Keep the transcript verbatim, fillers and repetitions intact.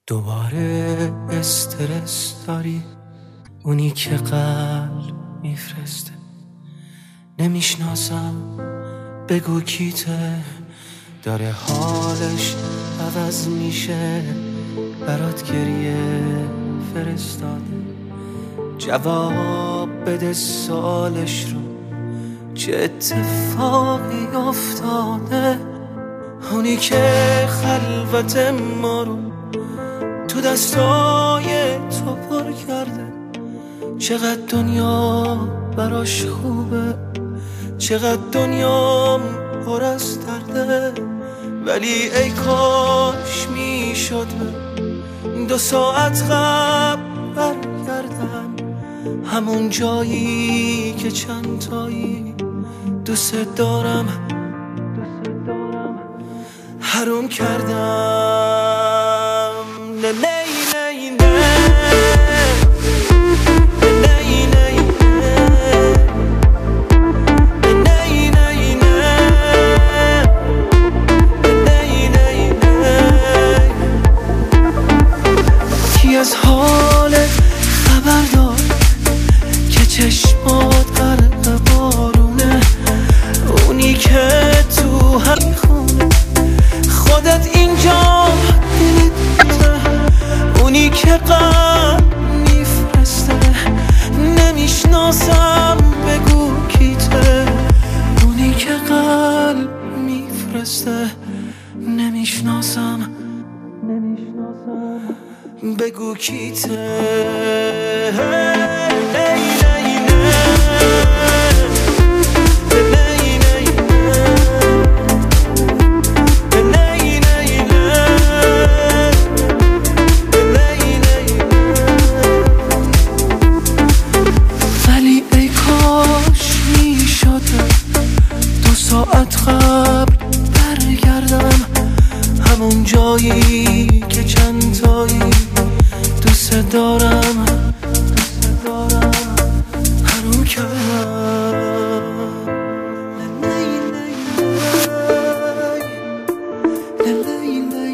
دوباره استرس داری، اونی که قلب میفرسته. نمیشناسم بگو کیته، داره حالش عوض میشه، برات گریه فرستاده. جواب بده سالش رو، چه اتفاقی افتاده. اونی که خلوت ما رو تو دستای تو پر کرده. چقدر دنیا براش خوبه، چقدر دنیا پر از درده. ولی ای کاش میشد دو ساعت قبل برگردم همون جایی که چند تایی دوست دارم حروم کردم. نه نه نه نه از حالت خبر دار که چشمات غرق بارونه. اونی که تو هم میخونه خودت اینجا دلت، اونی که قلب میفرسته. نمیشناسم بگو کیته، اونی که قلب میفرسته. نمیشناسم نمیشناسم بگو کیته. ولی ای کاش میشد دو ساعت قبل برگردم همون جایی که چند تایی دوست دارم دوست دارم حروم کردم. نه نه نه نه